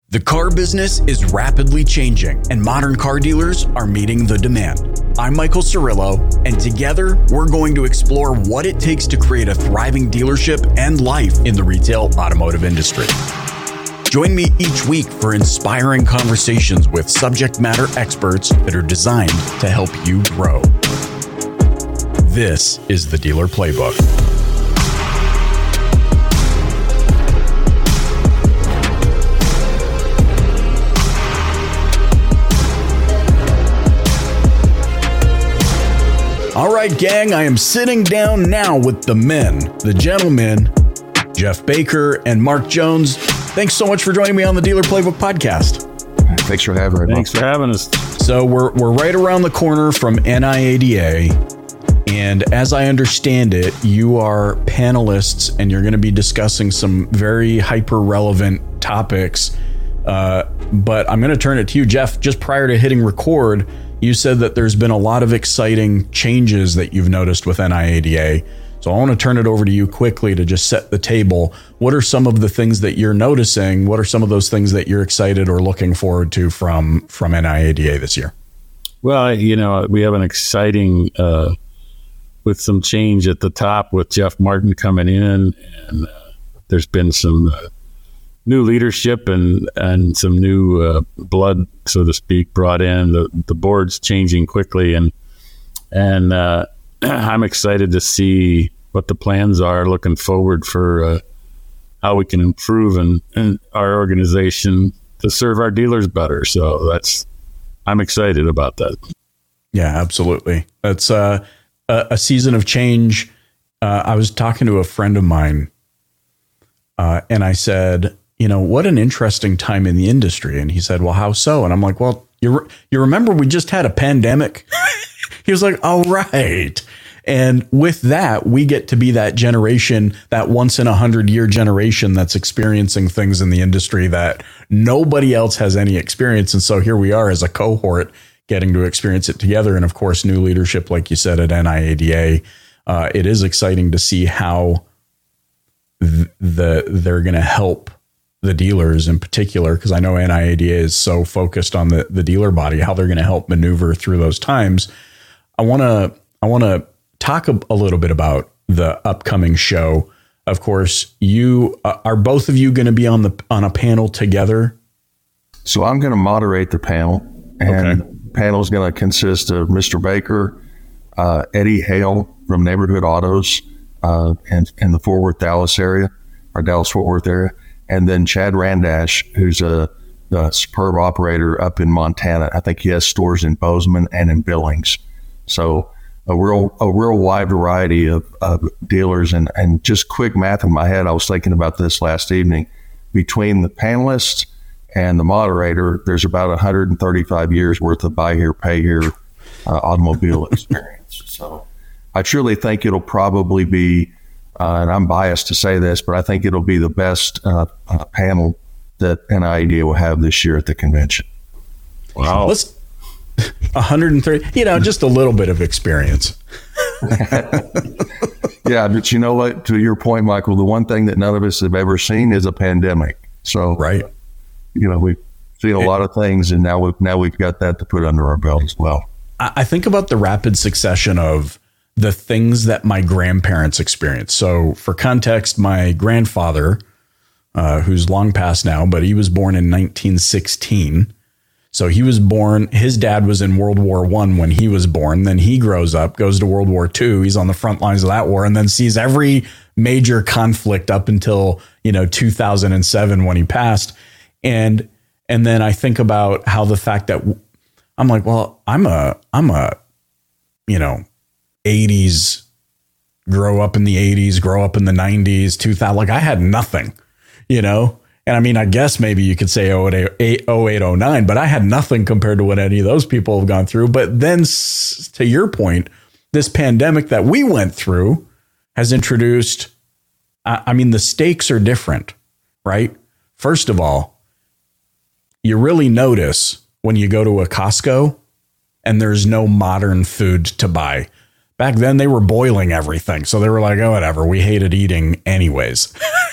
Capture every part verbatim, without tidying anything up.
The car business is rapidly changing, and modern car dealers are meeting the demand. I'm Michael Cirillo, and together we're going to explore what it takes to create a thriving dealership and life in the retail automotive industry. Join me each week for inspiring conversations with subject matter experts that are designed to help you grow. This is the Dealer Playbook. All right, gang, I am sitting down now with the men, the gentlemen, Jeff Baker and Mark Jones. Thanks so much for joining me on the Dealer Playbook podcast. Thanks for having us. Thanks for having us. So we're we're right around the corner from N I A D A, and as I understand it, you are panelists, and you're going to be discussing some very hyper relevant topics. Uh, but I'm going to turn it to you, Jeff. Just prior to hitting record, you said that there's been a lot of exciting changes that you've noticed with N I A D A. So I want to turn it over to you quickly to just set the table. What are some of the things that you're noticing? What are some of those things that you're excited or looking forward to from, from N I A D A this year? Well, you know, we have an exciting, uh, with some change at the top with Jeff Martin coming in, and uh, there's been some uh, new leadership and, and some new uh, blood, so to speak, brought in. The, the board's changing quickly, and and uh, I'm excited to see what the plans are, looking forward for uh, how we can improve in, in our organization to serve our dealers better. So that's, I'm excited about that. Yeah, absolutely. That's uh, a, a season of change. Uh, I was talking to a friend of mine, uh, and I said, you know, what an interesting time in the industry. And he said, well, how so? And I'm like, well, you re- you remember we just had a pandemic? He was like, oh, right. And with that, we get to be that generation, that once in a hundred year generation that's experiencing things in the industry that nobody else has any experience. And so here we are as a cohort getting to experience it together. And of course, new leadership, like you said, at N I A D A. Uh, it is exciting to see how th- the they're going to help the dealers in particular, because I know N I A D A is so focused on the, the dealer body, how they're going to help maneuver through those times. I want to I want to talk a, a little bit about the upcoming show. Of course, you uh, are both of you going to be on the on a panel together. So I'm going to moderate the panel, and Okay. the panel is going to consist of Mister Baker, uh, Eddie Hale from Neighborhood Autos, uh, and in the Fort Worth, Dallas area, or Dallas Fort Worth area, and then Chad Randash, who's a, a superb operator up in Montana. I think he has stores in Bozeman and in Billings. So a real a real wide variety of, of dealers. And, and just quick math in my head, I was thinking about this last evening. Between the panelists and the moderator, there's about one hundred thirty-five years worth of buy here, pay here uh, automobile experience. So I truly think it'll probably be, uh, and I'm biased to say this, but I think it'll be the best uh, uh, panel that N I A D A will have this year at the convention. Wow. Let's one hundred thirty, you know, just a little bit of experience. Yeah, but you know what? To your point, Michael, the one thing that none of us have ever seen is a pandemic. So, Right. you know, we've seen a lot of things, and now we've now we've got that to put under our belt as well. I I think about the rapid succession of the things that my grandparents experienced. So for context, my grandfather, uh, who's long passed now, but he was born in nineteen sixteen. So he was born, his dad was in World War One when he was born. Then he grows up, goes to World War Two. He's on the front lines of that war, and then sees every major conflict up until, you know, two thousand seven when he passed. And, and then I think about how the fact that I'm like, well, I'm a, I'm a, you know, eighties, grow up in the eighties, grow up in the nineties, two thousand, like I had nothing, you know? And I mean, I guess maybe you could say oh eight, oh nine, but I had nothing compared to what any of those people have gone through. But then to your point, this pandemic that we went through has introduced, I mean, the stakes are different, right? First of all, you really notice when you go to a Costco and there's no modern food to buy. Back then they were boiling everything. So they were like, oh, whatever. We hated eating anyways.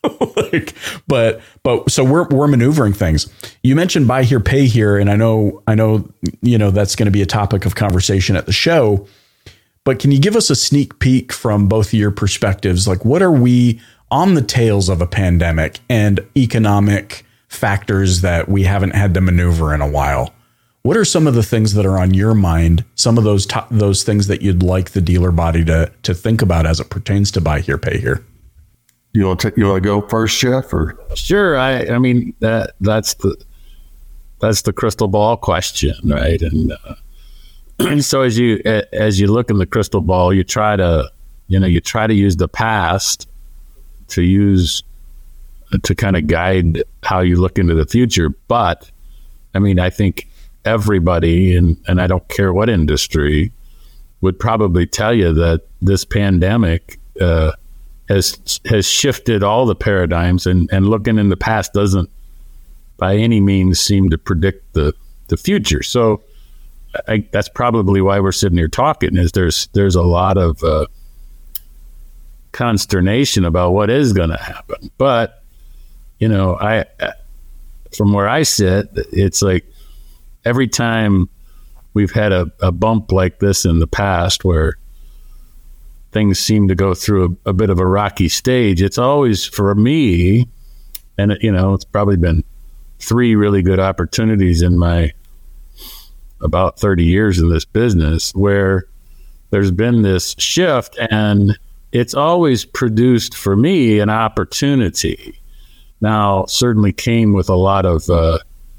like, but but so we're we're maneuvering things. You mentioned buy here, pay here, and I know I know you know that's going to be a topic of conversation at the show. But can you give us a sneak peek from both of your perspectives? Like, what are we on the tails of a pandemic and economic factors that we haven't had to maneuver in a while? What are some of the things that are on your mind? Some of those to- those things that you'd like the dealer body to to think about as it pertains to buy here, pay here. You want to you want to go first, Jeff? Or sure. I I mean that that's the that's the crystal ball question, right? And. Uh, So as you as you look in the crystal ball, you try to, you know, you try to use the past to use to kind of guide how you look into the future. But I mean, I think everybody, and, and I don't care what industry, would probably tell you that this pandemic uh, has has shifted all the paradigms, and, and looking in the past doesn't by any means seem to predict the, the future. So I, that's probably why we're sitting here talking, is there's there's a lot of uh, consternation about what is going to happen. But, you know, I from where I sit, it's like every time we've had a, a bump like this in the past where things seem to go through a, a bit of a rocky stage, it's always, for me, and, it, you know, it's probably been three really good opportunities in my about thirty years in this business where there's been this shift, and it's always produced for me an opportunity. Now, certainly came with a lot of uh,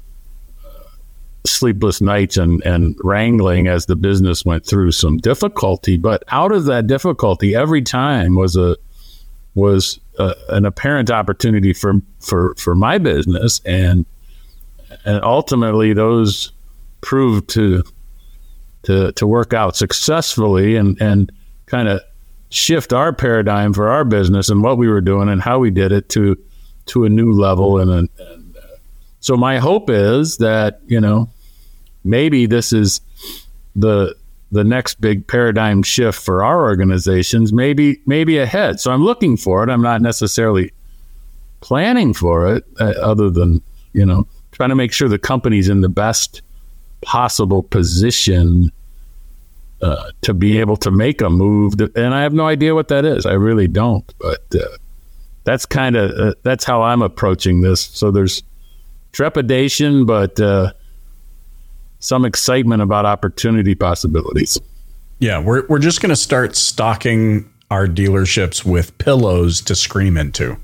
sleepless nights and, and wrangling as the business went through some difficulty. But out of that difficulty, every time was a was a, an apparent opportunity for for for my business, and and ultimately those proved to to to work out successfully and and kind of shift our paradigm for our business and what we were doing and how we did it to to a new level. And, and uh, so my hope is that, you know, maybe this is the the next big paradigm shift for our organizations, maybe maybe ahead. So I'm looking for it. I'm not necessarily planning for it, uh, other than, you know, trying to make sure the company's in the best possible position uh, to be able to make a move. That, and I have no idea what that is. I really don't. But uh, that's kind of, uh, that's how I'm approaching this. So there's trepidation, but uh, some excitement about opportunity possibilities. Yeah, we're we're just going to start stocking our dealerships with pillows to scream into.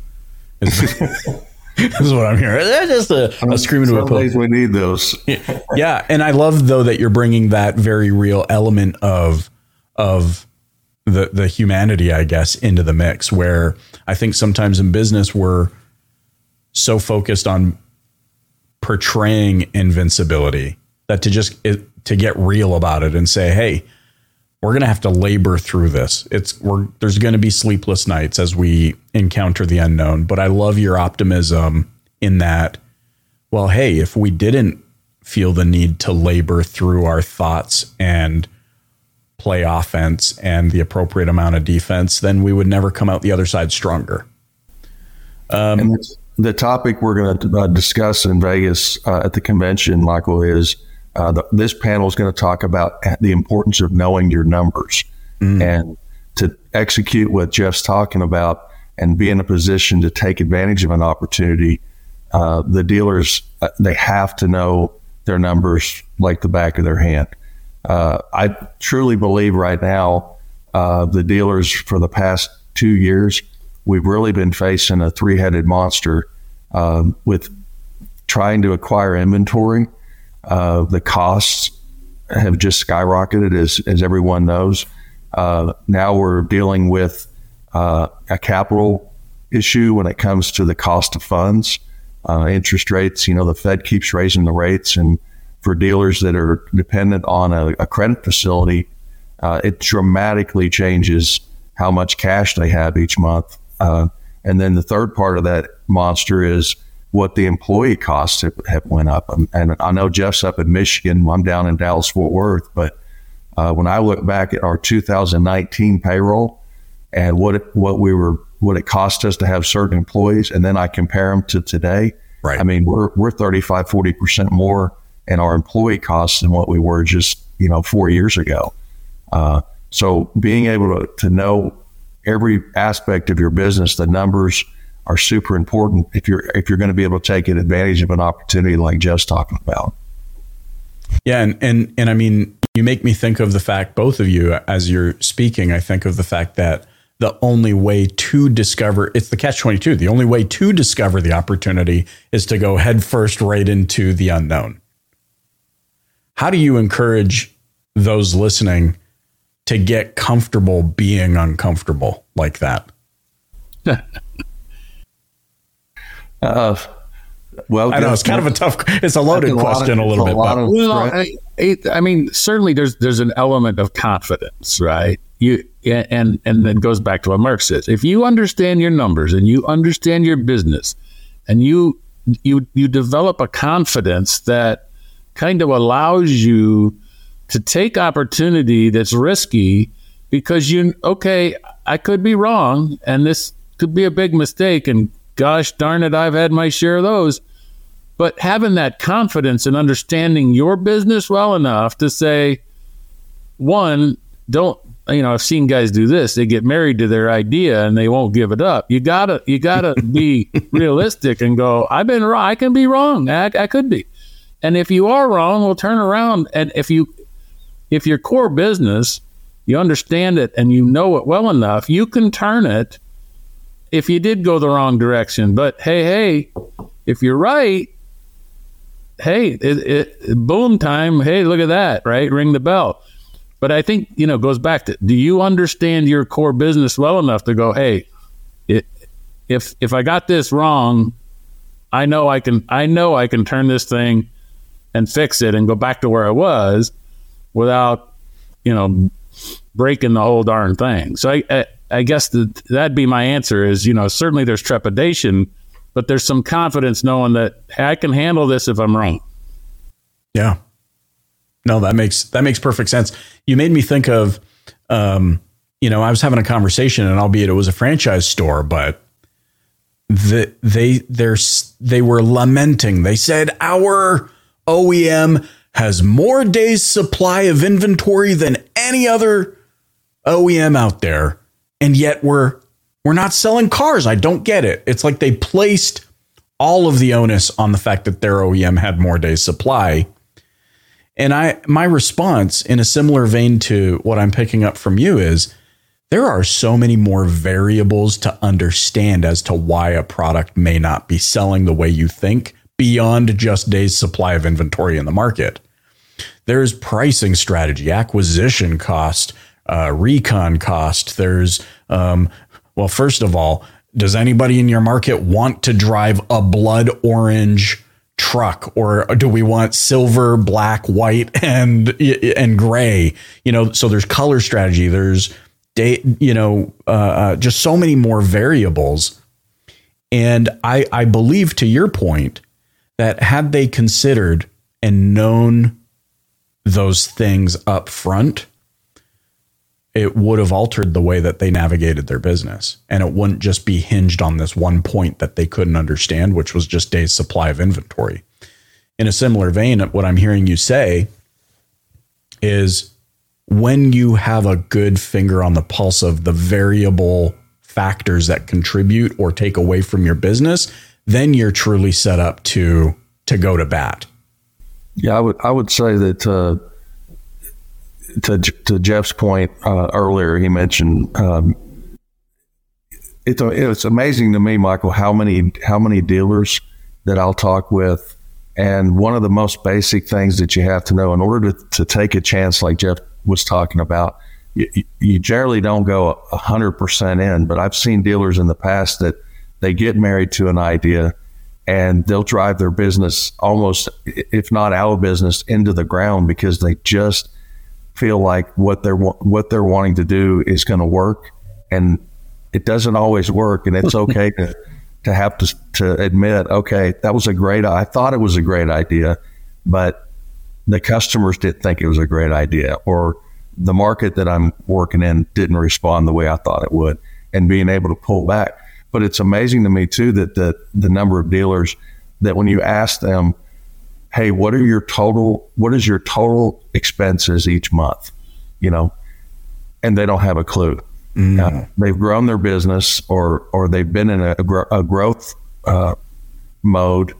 This is what I'm hearing. Just a, a scream into a pillow. Some days we need those. Yeah, yeah, and I love though that you're bringing that very real element of of the the humanity, I guess, into the mix. Where I think sometimes in business we're so focused on portraying invincibility that to just it, to get real about it and say, hey, we're going to have to labor through this. It's we're there's going to be sleepless nights as we encounter the unknown. But I love your optimism in that, well, hey, if we didn't feel the need to labor through our thoughts and play offense and the appropriate amount of defense, then we would never come out the other side stronger. Um, and the topic we're going to uh, discuss in Vegas uh, at the convention, Michael, is Uh, the, this panel is going to talk about the importance of knowing your numbers mm. and to execute what Jeff's talking about and be in a position to take advantage of an opportunity. Uh, the dealers, uh, they have to know their numbers like the back of their hand. Uh, I truly believe right now, uh, the dealers for the past two years, we've really been facing a three-headed monster uh, with trying to acquire inventory. Uh, the costs have just skyrocketed, as, as everyone knows. Uh, now we're dealing with uh, a capital issue when it comes to the cost of funds, uh, interest rates. You know, the Fed keeps raising the rates, and for dealers that are dependent on a, a credit facility, uh, it dramatically changes how much cash they have each month. Uh, and then the third part of that monster is what the employee costs have, have went up. And, and I know Jeff's up in Michigan. I'm down in Dallas, Fort Worth. But uh, when I look back at our two thousand nineteen payroll and what it, what we were what it cost us to have certain employees, and then I compare them to today. Right. I mean, we're we're thirty-five, forty percent more in our employee costs than what we were just, you know, four years ago. Uh, so being able to, to know every aspect of your business, the numbers are super important if you're if you're going to be able to take advantage of an opportunity like Jeff's talking about. Yeah, and, and and I mean, you make me think of the fact, both of you, as you're speaking, I think of the fact that the only way to discover, it's the catch twenty-two, the only way to discover the opportunity is to go head first right into the unknown. How do you encourage those listening to get comfortable being uncomfortable like that? uh, well, I know it's kind of a tough, it's a loaded question a, of, a little bit. But, of, well, I, I mean, certainly there's there's an element of confidence, right? You and and then goes back to what Mark says. If you understand your numbers and you understand your business, and you you you develop a confidence that kind of allows you to take opportunity that's risky, because you okay, I could be wrong, and this could be a big mistake, and gosh darn it, I've had my share of those. But having that confidence and understanding your business well enough to say, one, don't, you know, I've seen guys do this. They get married to their idea and they won't give it up. You gotta, you gotta be realistic and go, I've been wrong. I can be wrong. I, I could be. And if you are wrong, we'll turn around. And if you, if your core business, you understand it and you know it well enough, you can turn it if you did go the wrong direction. But hey, hey, if you're right, hey, it, it, boom time. Hey, look at that, right? Ring the bell. But I think, you know, it goes back to, do you understand your core business well enough to go, hey, it, if if I got this wrong, I know I can I know I can turn this thing and fix it and go back to where I was without, you know, breaking the whole darn thing. So I I, I guess the, that'd be my answer is, you know, certainly there's trepidation, but there's some confidence knowing that, hey, I can handle this if I'm wrong. Yeah. No, that makes that makes perfect sense. You made me think of, um, you know, I was having a conversation, and albeit it was a franchise store, but the, they they're, they were lamenting. They said, our O E M has more days supply of inventory than any other O E M out there, and yet we're we're not selling cars. I don't get it. It's like they placed all of the onus on the fact that their O E M had more days supply. And I, my response, in a similar vein to what I'm picking up from you, is there are so many more variables to understand as to why a product may not be selling the way you think beyond just days supply of inventory in the market. There's pricing strategy, acquisition cost, uh, recon cost. There's, um, well, first of all, does anybody in your market want to drive a blood orange truck, or do we want silver, black, white, and and gray? You know, so there's color strategy. There's day, you know, uh, uh, just so many more variables. And I I believe, to your point, that had they considered and known those things up front, it would have altered the way that they navigated their business. And it wouldn't just be hinged on this one point that they couldn't understand, which was just days supply of inventory. In a similar vein, what I'm hearing you say is, when you have a good finger on the pulse of the variable factors that contribute or take away from your business, then you're truly set up to, to go to bat. Yeah, I would, I would say that, uh, To to Jeff's point uh, earlier, he mentioned um, it's it's amazing to me, Michael, how many how many dealers that I'll talk with, and one of the most basic things that you have to know in order to, to take a chance, like Jeff was talking about, you, you generally don't go a hundred percent in. But I've seen dealers in the past that they get married to an idea, and they'll drive their business almost, if not out of business, into the ground because they just feel like what they're what they're wanting to do is going to work, and it doesn't always work. And it's okay to to have to to admit, okay, that was a great. I thought it was a great idea, but the customers didn't think it was a great idea, or the market that I'm working in didn't respond the way I thought it would. and being able to pull back. But it's amazing to me too that the the number of dealers that when you ask them, hey, what are your total, what is your total expenses each month? You know, and they don't have a clue. Mm. Uh, they've grown their business or or they've been in a, a growth uh, mode,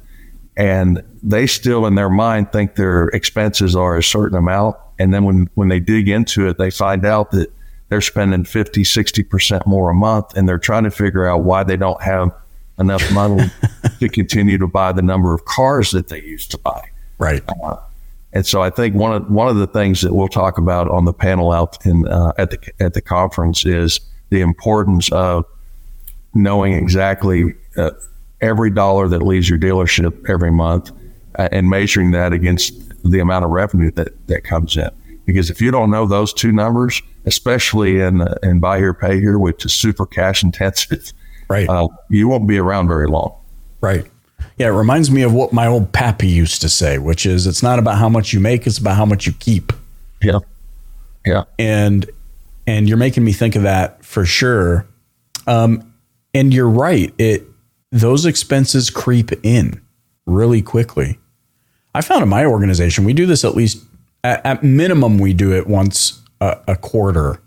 and they still in their mind think their expenses are a certain amount. And then when, when they dig into it, they find out that they're spending fifty, sixty percent more a month, and they're trying to figure out why they don't have enough money to continue to buy the number of cars that they used to buy. Right. Uh, and so I think one of one of the things that we'll talk about on the panel out in uh, at the at the conference is the importance of knowing exactly uh, every dollar that leaves your dealership every month uh, and measuring that against the amount of revenue that, that comes in. Because if you don't know those two numbers, especially in uh, in buy here, pay here, which is super cash intensive, right, uh, you won't be around very long. Right. Yeah, it reminds me of what my old pappy used to say, which is it's not about how much you make, it's about how much you keep. Yeah. Yeah. And and you're making me think of that for sure. Um, and you're right. It those expenses creep in really quickly. I found in my organization, we do this at least at, at minimum, we do it once a, a quarter.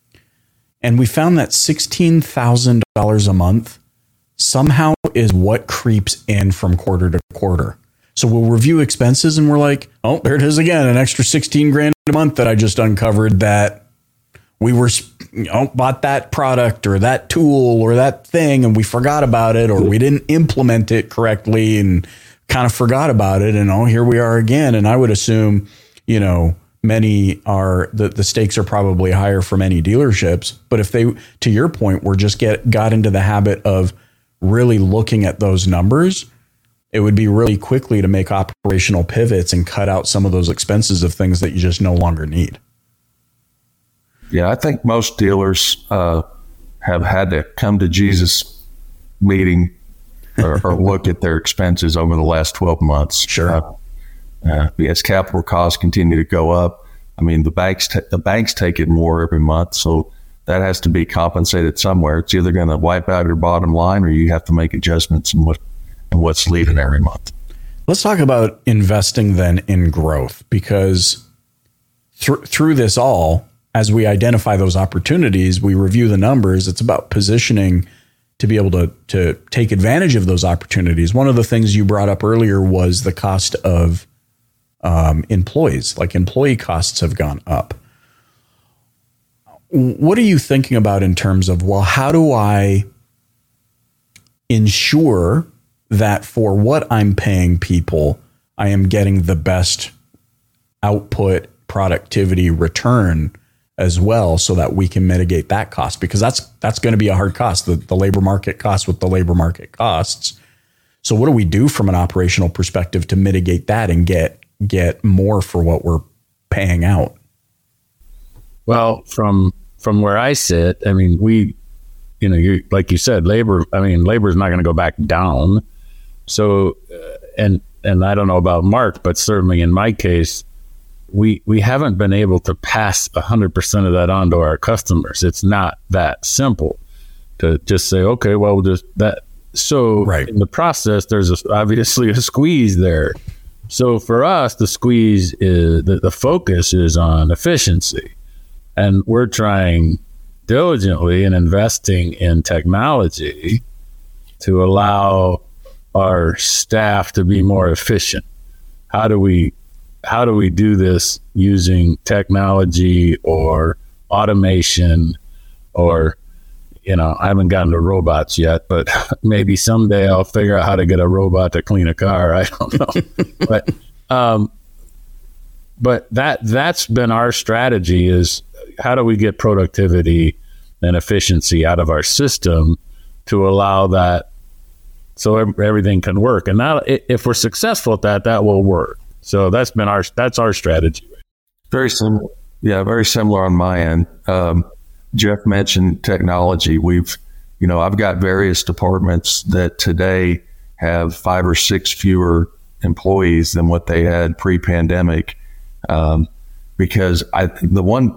And we found that sixteen thousand dollars a month somehow is what creeps in from quarter to quarter. So we'll review expenses and we're like, oh, there it is again, an extra sixteen grand a month that I just uncovered that we were, you know, bought that product or that tool or that thing and we forgot about it, or we didn't implement it correctly and kind of forgot about it. And oh, here we are again. And I would assume, you know, many are the, the stakes are probably higher for many dealerships. But if they, to your point, were just get got into the habit of really looking at those numbers, it would be really quickly to make operational pivots and cut out some of those expenses of things that you just no longer need. Yeah, I think most dealers uh, have had to come to Jesus meeting or, or look at their expenses over the last twelve months. Sure. Uh, uh, as capital costs continue to go up, I mean, the banks t- the banks take it more every month, so that has to be compensated somewhere. It's either going to wipe out your bottom line, or you have to make adjustments in what in what's leaving every month. Let's talk about investing then in growth, because th- through this all, as we identify those opportunities, we review the numbers. It's about positioning to be able to to take advantage of those opportunities. One of the things you brought up earlier was the cost of um, employees. Like employee costs have gone up. What are you thinking about in terms of, well, how do I ensure that for what I'm paying people, I am getting the best output, productivity, return as well, so that we can mitigate that cost? Because that's that's going to be a hard cost, the, the labor market costs with the labor market costs. So what do we do from an operational perspective to mitigate that and get get more for what we're paying out? Well, from from where I sit, I mean, we, you know, you like you said, labor. I mean, labor is not going to go back down. So, uh, and and I don't know about Mark, but certainly in my case, we we haven't been able to pass one hundred percent of that on to our customers. It's not that simple to just say, okay, well, we'll just that. So right. In the process, there's a, obviously a squeeze there. So for us, the squeeze is the, the focus is on efficiency. And we're trying diligently and investing in technology to allow our staff to be more efficient. How do we how do we do this using technology or automation, or, you know, I haven't gotten to robots yet, but maybe someday I'll figure out how to get a robot to clean a car. I don't know. but um, but that that's been our strategy, is how do we get productivity and efficiency out of our system to allow that so everything can work. And now if we're successful at that, that will work. So that's been our, that's our strategy. Very similar. Yeah, very similar on my end. Um, Jeff mentioned technology. We've, you know, I've got various departments that today have five or six fewer employees than what they had pre-pandemic. Um, because I, the one,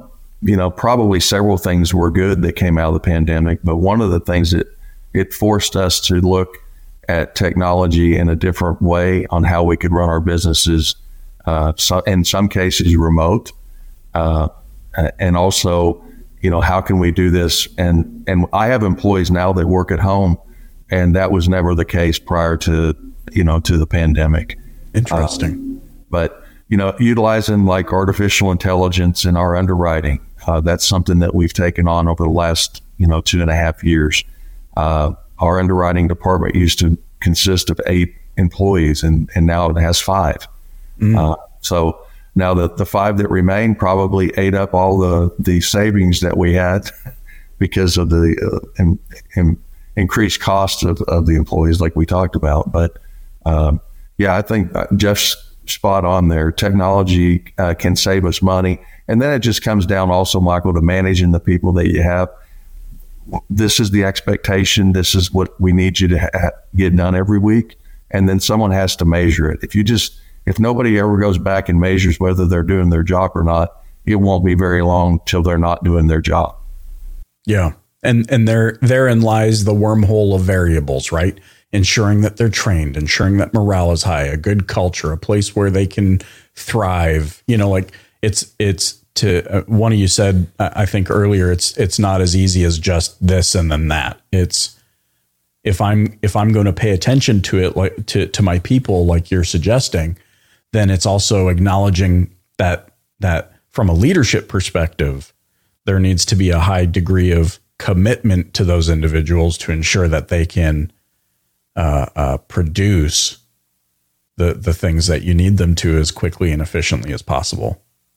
you know, probably several things were good that came out of the pandemic, but one of the things that it forced us to look at technology in a different way on how we could run our businesses, uh, so in some cases remote, uh, and also, you know, how can we do this? And, and I have employees now that work at home, and that was never the case prior to, you know, to the pandemic. Interesting. Um, but, you know, utilizing like artificial intelligence in our underwriting, uh, that's something that we've taken on over the last, you know, two and a half years. Uh, our underwriting department used to consist of eight employees, and, and now it has five. Mm. Uh, so now the, the five that remain probably ate up all the, the savings that we had because of the uh, in, in increased costs of, of the employees like we talked about. But um, yeah, I think Jeff's spot on there. Technology uh, can save us money. And then it just comes down also, Michael, to managing the people that you have. This is the expectation. This is what we need you to ha- get done every week. And then someone has to measure it. If you just, if nobody ever goes back and measures whether they're doing their job or not, it won't be very long till they're not doing their job. Yeah. And, and there, therein lies the wormhole of variables, right? Ensuring that they're trained, ensuring that morale is high, a good culture, a place where they can thrive. You know, like it's, it's, to uh, one of you said, I think earlier, it's it's not as easy as just this and then that. It's if I'm if I'm going to pay attention to it, like to to my people, like you're suggesting, then it's also acknowledging that that from a leadership perspective, there needs to be a high degree of commitment to those individuals to ensure that they can uh, uh, produce the the things that you need them to as quickly and efficiently as possible.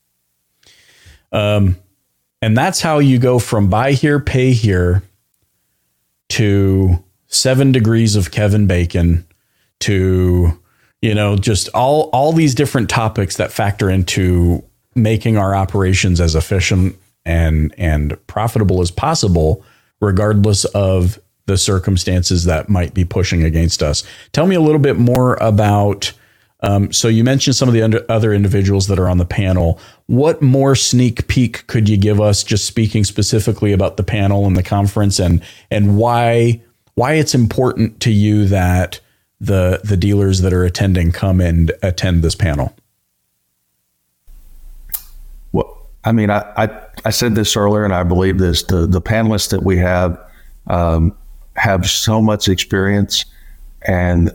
Um, and that's how you go from buy here, pay here to seven degrees of Kevin Bacon to, you know, just all, all these different topics that factor into making our operations as efficient and, and profitable as possible, regardless of the circumstances that might be pushing against us. Tell me a little bit more about Um, so you mentioned some of the under, other individuals that are on the panel. What more sneak peek could you give us, just speaking specifically about the panel and the conference, and and why why it's important to you that the the dealers that are attending come and attend this panel? Well, I mean, I, I, I said this earlier, and I believe this. The the panelists that we have um, have so much experience, and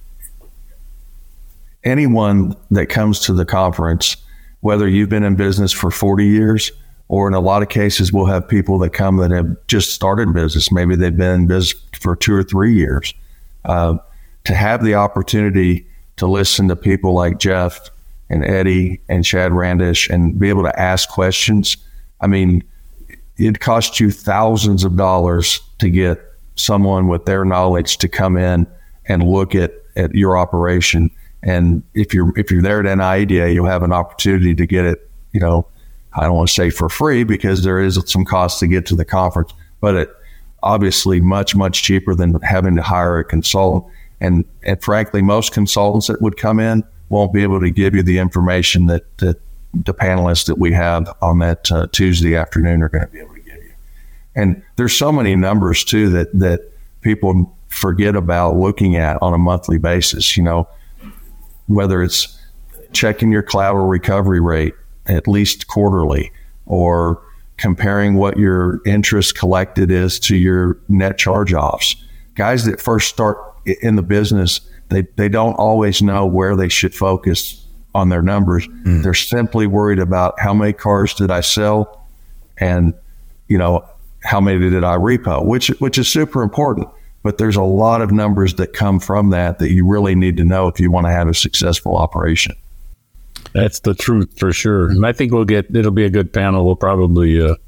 anyone that comes to the conference, whether you've been in business for forty years, or in a lot of cases, we'll have people that come that have just started business. Maybe they've been in business for two or three years. Uh, to have the opportunity to listen to people like Jeff and Eddie and Chad Randish and be able to ask questions. I mean, it costs you thousands of dollars to get someone with their knowledge to come in and look at, at your operation. And if you're if you're there at N I A D A, you'll have an opportunity to get it, you know, I don't want to say for free because there is some cost to get to the conference, but it obviously much, much cheaper than having to hire a consultant. And, and frankly, most consultants that would come in won't be able to give you the information that, that the panelists that we have on that uh, Tuesday afternoon are going to be able to give you. And there's so many numbers, too, that, that people forget about looking at on a monthly basis, you know, whether it's checking your collateral recovery rate at least quarterly, or comparing what your interest collected is to your net charge-offs. Guys that first start in the business, they, they don't always know where they should focus on their numbers. Mm. They're simply worried about how many cars did I sell and, you know, how many did I repo, which which is super important. But there's a lot of numbers that come from that that you really need to know if you want to have a successful operation. That's the truth for sure. And I think we'll get, it'll be a good panel. We'll probably uh,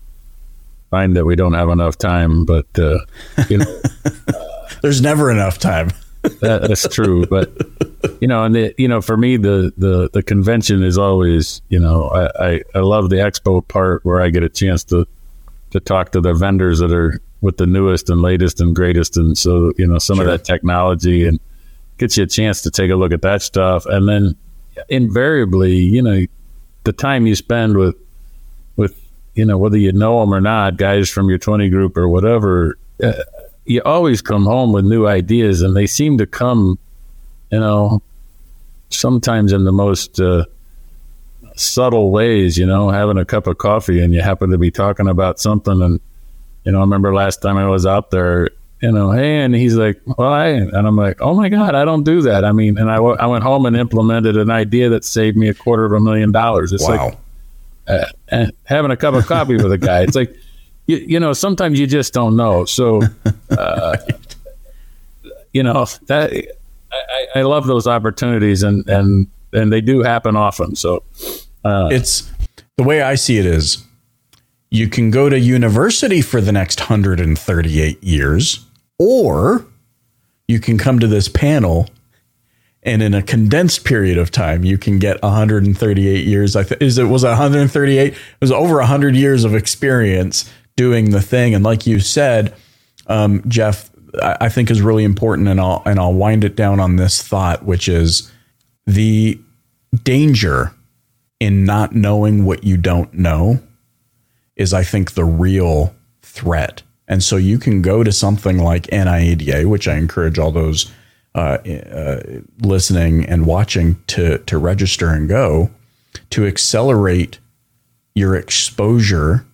find that we don't have enough time, but, uh, you know, there's never enough time. that, that's true. But, you know, and the, you know, for me, the, the, the convention is always, you know, I, I, I love the expo part where I get a chance to, to talk to the vendors that are with the newest and latest and greatest. And so, you know, some sure. of that technology, and gets you a chance to take a look at that stuff. And then invariably, you know, the time you spend with, with you know, whether you know them or not, guys from your twenty group or whatever, uh, you always come home with new ideas, and they seem to come, you know, sometimes in the most uh, subtle ways, you know, having a cup of coffee and you happen to be talking about something. And, you know, I remember last time I was out there, you know, hey, and he's like, well, I, and I'm like, oh my God, I don't do that. I mean, and I, w- I went home and implemented an idea that saved me a quarter of a million dollars. It's wow. like uh, uh, having a cup of coffee with a guy. It's like, you, you know, sometimes you just don't know. So, uh, you know, that I, I love those opportunities, and, and, and they do happen often. So uh, it's the way I see it is you can go to university for the next one hundred thirty-eight years, or you can come to this panel and in a condensed period of time, you can get one hundred thirty-eight years. I think is it was one hundred thirty-eight. It was over one hundred years of experience doing the thing. And like you said, um, Jeff, I, I think is really important. And I'll, and I'll wind it down on this thought, which is the danger in not knowing what you don't know is, I think, the real threat. And so you can go to something like N I A D A, which I encourage all those uh, uh, listening and watching to, to register and go, to accelerate your exposure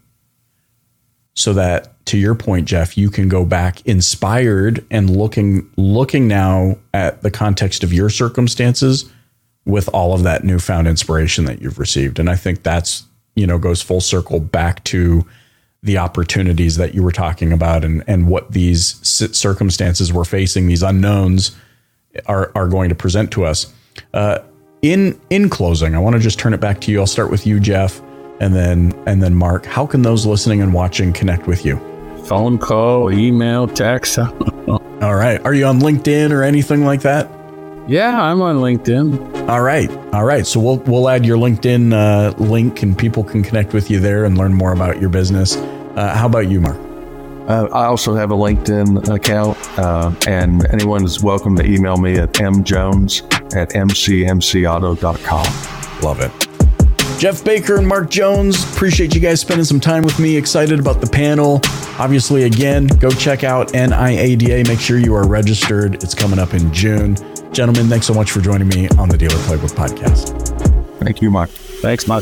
so that, to your point, Jeff, you can go back inspired and looking looking now at the context of your circumstances with all of that newfound inspiration that you've received. And I think that's, you know, goes full circle back to the opportunities that you were talking about, and, and what these circumstances we're facing, these unknowns are, are going to present to us. Uh, in, in closing, I want to just turn it back to you. I'll start with you, Jeff, and then, and then Mark. How can those listening and watching connect with you? Phone call, email, text. All right. Are you on LinkedIn or anything like that? Yeah, I'm on LinkedIn. All right. All right. So we'll we'll add your LinkedIn uh, link, and people can connect with you there and learn more about your business. Uh, how about you, Mark? Uh, I also have a LinkedIn account, uh, and anyone is welcome to email me at mjones at m c m c auto dot com. Love it. Jeff Baker and Mark Jones, appreciate you guys spending some time with me. Excited about the panel. Obviously, again, go check out N I A D A. Make sure you are registered. It's coming up in June. Gentlemen, thanks so much for joining me on the Dealer Playbook Podcast. Thank you, Mark. Thanks, Mark.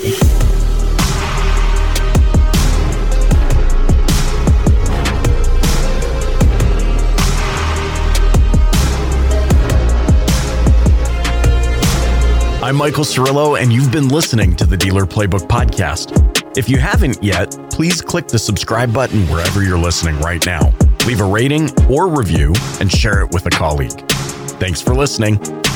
I'm Michael Cirillo, and you've been listening to the Dealer Playbook Podcast. If you haven't yet, please click the subscribe button wherever you're listening right now. Leave a rating or review and share it with a colleague. Thanks for listening.